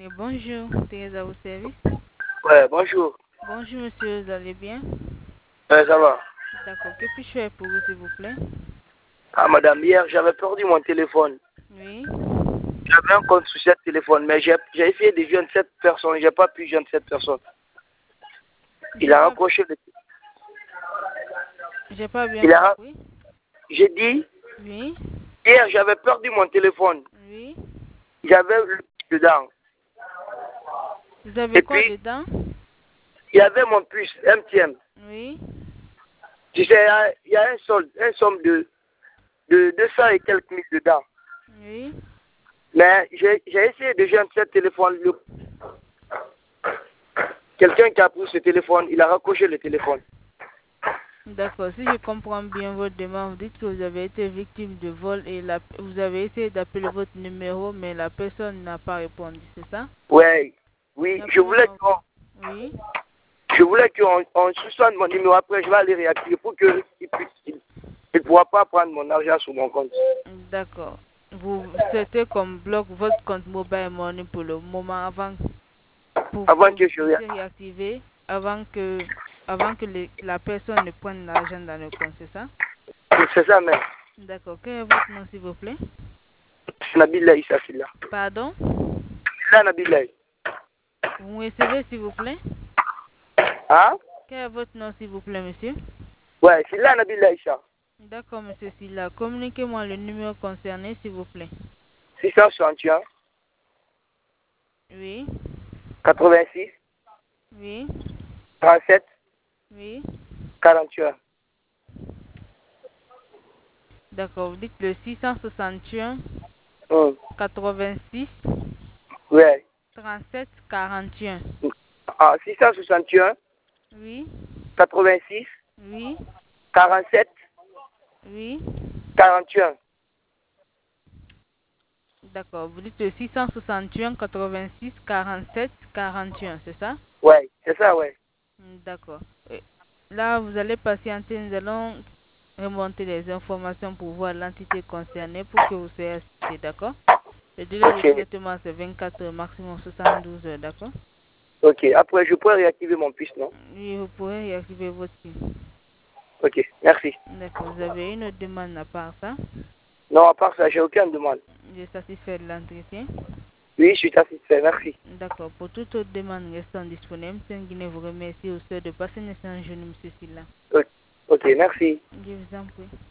Et bonjour, Thérèse à vos services. Ouais, bonjour. Bonjour monsieur, vous allez bien? Ça va. D'accord, que puis-je faire pour vous s'il vous plaît? Ah, madame, hier, j'avais perdu mon téléphone. Oui. J'avais un compte sur cette téléphone, mais j'ai essayé de joindre cette personne. J'ai pas pu joindre cette personne. Il a raccroché le... J'ai pas bien compris. J'ai dit, Oui. hier, j'avais perdu mon téléphone. Oui. J'avais le dedans. Vous avez quoi dedans? Il y avait mon puce, MTM. Oui. Tu sais, il y a un somme de 200 et quelques mille dedans. Oui. Mais j'ai essayé de joindre ce téléphone. Quelqu'un qui a pris ce téléphone, il a raccroché le téléphone. D'accord, si je comprends bien votre demande, vous dites que vous avez été victime de vol et vous avez essayé d'appeler votre numéro, mais la personne n'a pas répondu, c'est ça? Ouais, oui, je voulais qu'on soutienne mon numéro. Après, je vais aller réactiver pour qu'il ne pourra pas prendre mon argent sur mon compte. D'accord. Vous souhaitez qu'on bloque votre compte Mobile Money pour le moment avant que je réactiver, avant que la personne ne prenne l'argent dans le compte, c'est ça? C'est ça même. D'accord. Quel est votre nom, s'il vous plaît? Nabila Issa Silla. Pardon? Là, Nabila. Vous me recevez, s'il vous plaît? Hein? Quel est votre nom, s'il vous plaît, monsieur? Ouais, Silla Nabila Issa. D'accord, monsieur Silla. Communiquez-moi le numéro concerné, s'il vous plaît. 661. Oui. 86. Oui. 37. Oui. 41. D'accord, vous dites le 661 86 ouais. 37 41. Ah, 661. Oui. 86. Oui. 47. Oui. 41. D'accord, vous dites le 661 86 47 41, c'est ça? Ouais, c'est ça, ouais. D'accord. Là, vous allez patienter, nous allons remonter les informations pour voir l'entité concernée pour que vous soyez assisté, d'accord? Le délai de traitement, c'est 24 heures, maximum 72 heures, d'accord? Ok, après, je pourrais réactiver mon puce, non? Oui, vous pourrez réactiver votre PIN. Ok, merci. D'accord, vous avez une autre demande à part ça? Non, à part ça, j'ai aucune demande. Je suis satisfait de l'entretien? Oui, je suis satisfait, merci. D'accord, pour toute autre demande restant disponible, Saint-Guinée vous remercie au seuil de passer un échange, M. Silla. Ok, merci. Je vous en prie.